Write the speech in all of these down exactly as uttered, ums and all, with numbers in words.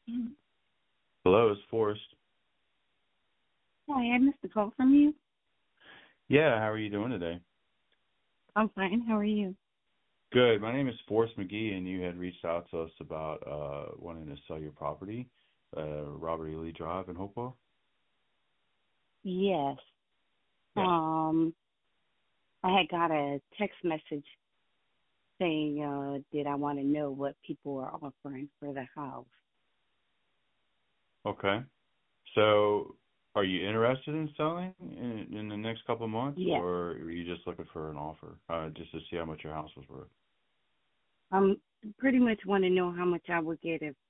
Hello, it's Forrest. Hi, I missed a call from you. Yeah, how are you doing today? I'm fine. How are you? Good. My name is Forrest McGee, and you had reached out to us about uh, wanting to sell your property, uh, Robert E. Lee Drive in Hopewell. Yes. Yeah. Um, I had got a text message saying, uh, did I want to know what people are offering for the house? Okay. So, are you interested in selling in, in the next couple of months, Yes. or are you just looking for an offer, uh, just to see how much your house was worth? I'm pretty much want to know how much I would get if,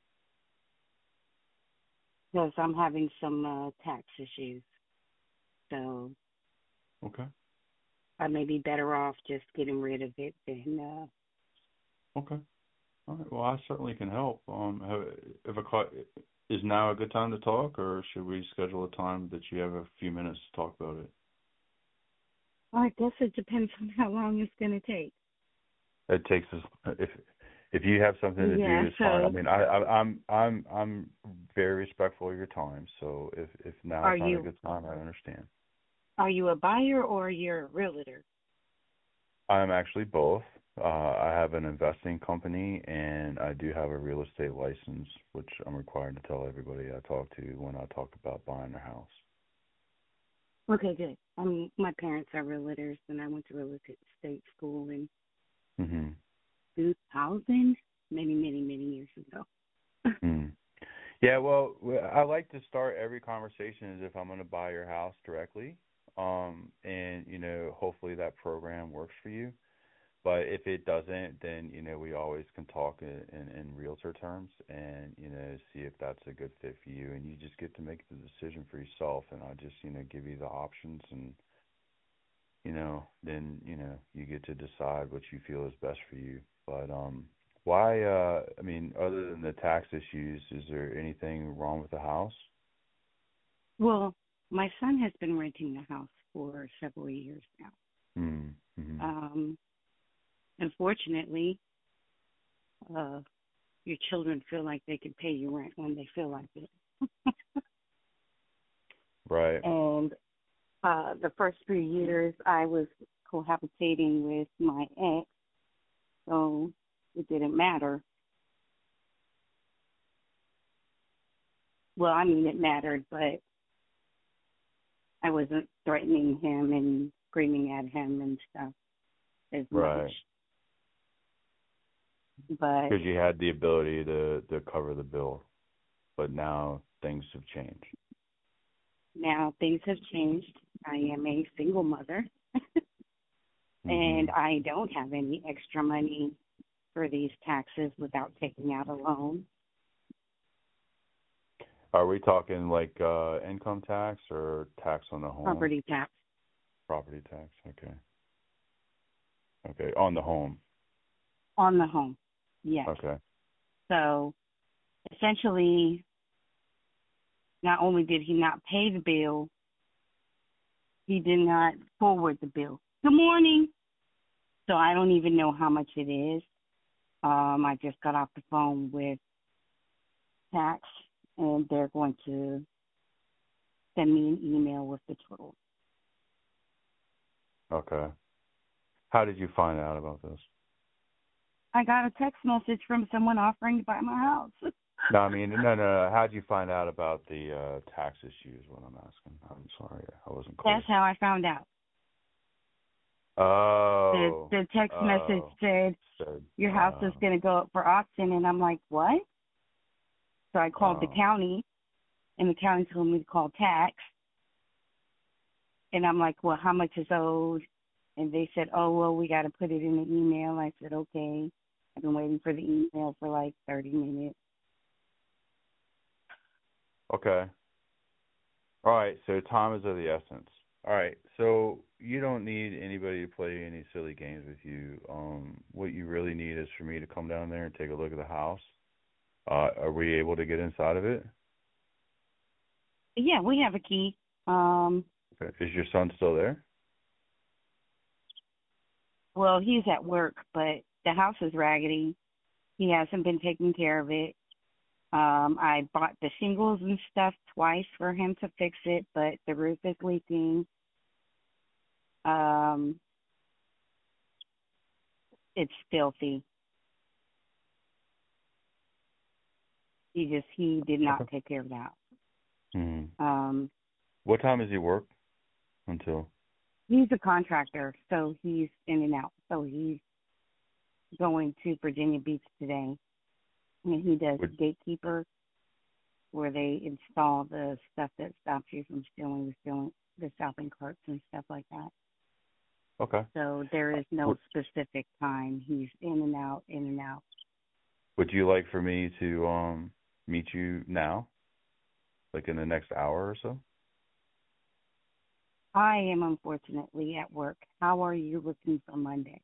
because I'm having some uh, tax issues. So Okay. I may be better off just getting rid of it than, uh, Okay. All right. Well, I certainly can help. Um, have, if a call, is now a good time to talk, or should we schedule a time that you have a few minutes to talk about it? I guess it depends on how long it's going to take. It takes us if if you have something to Yeah, do, it's fine. I so mean, I, I I'm I'm I'm very respectful of your time. So if if now are is not a you good time, I understand. are you a buyer or you're a realtor? I'm actually both. Uh, I have an investing company and I do have a real estate license, which I'm required to tell everybody I talk to when I talk about buying a house. Okay, good. Um, my parents are realtors, and I went to real estate school in Mhm. two thousand, many, many, many years ago. Mm. Yeah, well, w- I like to start every conversation as if I'm going to buy your house directly. Um, and you know, hopefully that program works for you. But if it doesn't, then you know we always can talk in, in, in realtor terms, and you know see if that's a good fit for you, and you just get to make the decision for yourself. And I just you know give you the options, and you know then you know you get to decide what you feel is best for you. But um, why? Uh, I mean, other than the tax issues, is there anything wrong with the house? Well, my son has been renting the house for several years now. Mm, mm-hmm. Um, Unfortunately, uh, your children feel like they can pay you rent when they feel like it. Right. And uh, the first few years, I was cohabitating with my ex, so it didn't matter. Well, I mean, it mattered, but I wasn't threatening him and screaming at him and stuff as much. Right. But Because you had the ability to to cover the bill, but now things have changed. now things have changed. I am a single mother Mm-hmm. and I don't have any extra money for these taxes without taking out a loan. Are we talking like uh income tax or tax on the home? Property tax Property tax. Okay. Okay. On the home. on the home. Yes. Okay. So essentially, not only did he not pay the bill, he did not forward the bill. Good morning. So I don't even know how much it is. Um, I just got off the phone with tax, and they're going to send me an email with the total. Okay. How did you find out about this? I got a text message from someone offering to buy my house. No, I mean, no, no, no. How did you find out about the uh tax issues? What I'm asking. I'm sorry, I wasn't That's clear. how I found out. The Oh. the text message Oh. said Said. your house is Uh. going to go up for auction, and I'm like, what? So I called the Oh. county, and the county told me to call tax, and I'm like, well, how much is owed? And they said, oh, well, we got to put it in the email. I said, okay. I've been waiting for the email for like thirty minutes. Okay. All right, so time is of the essence. All right, so you don't need anybody to play any silly games with you. Um, what you really need is for me to come down there and take a look at the house. Uh, are we able to get inside of it? But yeah, we have a key. Um, Okay. Is your son still there? well, he's at work, but the house is raggedy. He hasn't been taking care of it. Um, I bought the shingles and stuff twice for him to fix it, but the roof is leaking. Um, it's filthy. He just he did not Okay. take care of that. Hmm. Um, What time does he work until? he's a contractor, so he's in and out. So he's going to Virginia Beach today, and he does Would, gatekeeper, where they install the stuff that stops you from stealing the stealing the shopping carts and stuff like that. okay. So there is no Would, specific time. He's in and out, in and out. would you like for me to um meet you now, like in the next hour or so? I am unfortunately at work. How are you looking for Monday?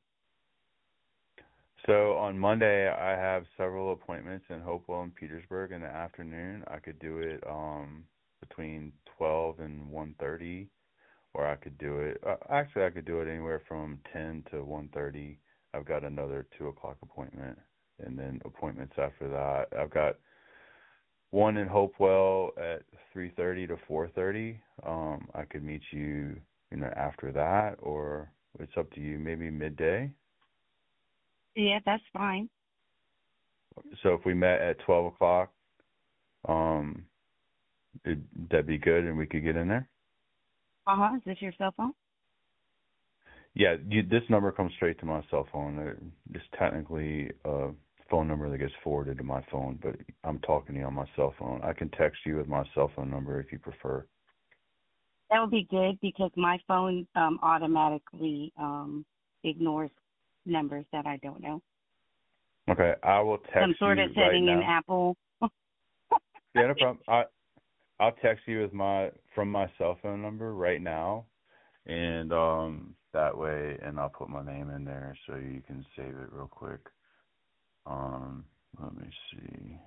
So on Monday, I have several appointments in Hopewell and Petersburg in the afternoon. I could do it um between twelve and one thirty, or I could do it. Uh, actually, I could do it anywhere from ten to one thirty. I've got another two o'clock appointment, and then appointments after that. I've got one in Hopewell at three thirty to four thirty. Um, I could meet you, you know, after that, or it's up to you. Maybe midday. Yeah, that's fine. So if we met at twelve o'clock, um, it, that'd be good, and we could get in there. Uh huh. Is this your cell phone? Yeah, you, this number comes straight to my cell phone. Uh, It's technically a phone number that gets forwarded to my phone, but I'm talking to you on my cell phone. I can text you with my cell phone number if you prefer. That would be good because my phone um automatically um ignores numbers that I don't know. Okay, I will Some text sort of you right setting in now. Apple. Yeah, no problem. I I'll text you with my from my cell phone number right now, and um that way, and I'll put my name in there so you can save it real quick. Um, let me see.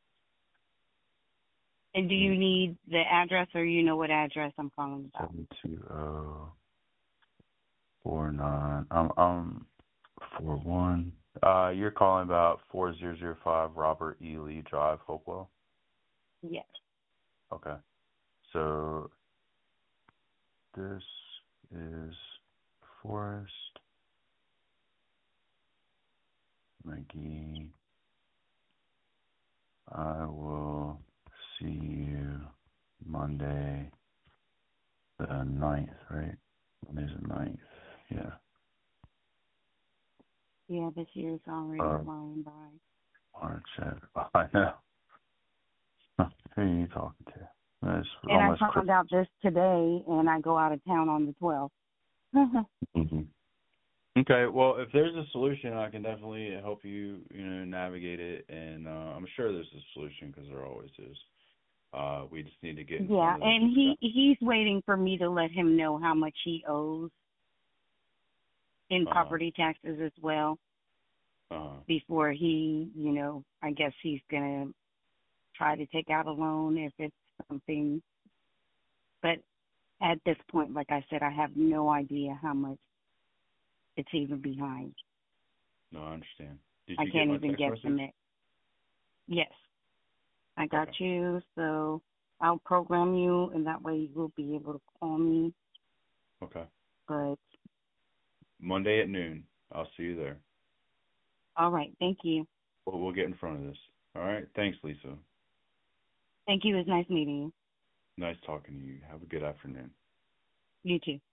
And do you Eight need the address, or you know what address I'm calling about? seven two zero four nine. Um um four one. Uh, you're calling about four zero zero five Robert E. Lee Drive, Hopewell. Yes. Okay. So this is Forest McGee. I will see you Monday the ninth, right? Monday's the ninth. Yeah. Yeah, this year's already Uh, flying by. March. uh, I know. Who are you talking to? That's And I almost Chris. found out this today, and I go out of town on the twelfth. Hmm. Okay. Well, if there's a solution, I can definitely help you, you know, navigate it, and uh, I'm sure there's a solution because there always is. Uh, we just need to get in Yeah, front of this. and he he's waiting for me to let him know how much he owes in Uh, property taxes as well uh, before he, you know, I guess he's gonna try to take out a loan if it's something. But at this point, like I said, I have no idea how much it's even behind. no, I understand. Did I you get can't my even text message? guesstimate. Yes, I got Okay. you, so I'll program you, and that way you will be able to call me. Okay. But Monday at noon. I'll see you there. all right, thank you. We'll, we'll get in front of this. All right. Thanks, Lisa. Thank you. It was nice meeting you. Nice talking to you. Have a good afternoon. You too.